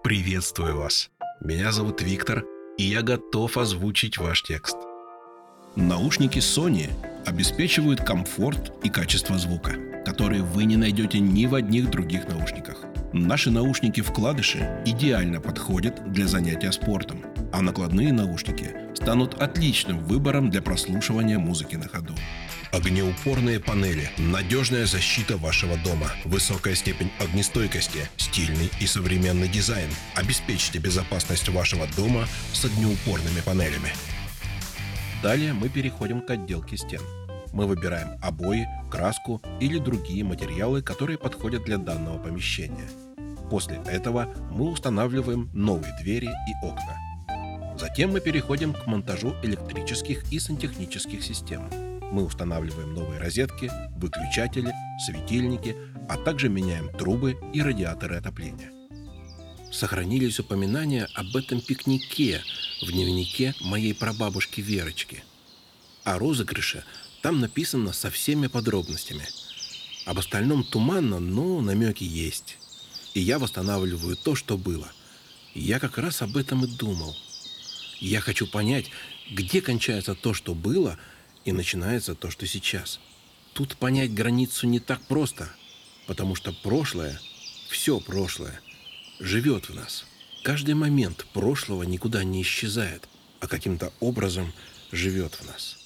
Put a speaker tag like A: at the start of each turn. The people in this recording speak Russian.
A: Приветствую вас. Меня зовут Виктор, и я готов озвучить ваш текст. Наушники Sony обеспечивают комфорт и качество звука, которые вы не найдете ни в одних других наушниках. Наши наушники-вкладыши идеально подходят для занятия спортом, а накладные наушники станут отличным выбором для прослушивания музыки на ходу. Огнеупорные панели, надежная защита вашего дома, высокая степень огнестойкости, стильный и современный дизайн. Обеспечьте безопасность вашего дома с огнеупорными панелями. Далее мы переходим к отделке стен. Мы выбираем обои, краску или другие материалы, которые подходят для данного помещения. После этого мы устанавливаем новые двери и окна. Затем мы переходим к монтажу электрических и сантехнических систем. Мы устанавливаем новые розетки, выключатели, светильники, а также меняем трубы и радиаторы отопления. Сохранились упоминания об этом пикнике в дневнике моей прабабушки Верочки. О розыгрыше там написано со всеми подробностями. Об остальном туманно, но намеки есть. И я восстанавливаю то, что было. Я как раз об этом и думал. Я хочу понять, где кончается то, что было, и начинается то, что сейчас. Тут понять границу не так просто, потому что прошлое, все прошлое, живет в нас. Каждый момент прошлого никуда не исчезает, а каким-то образом живет в нас.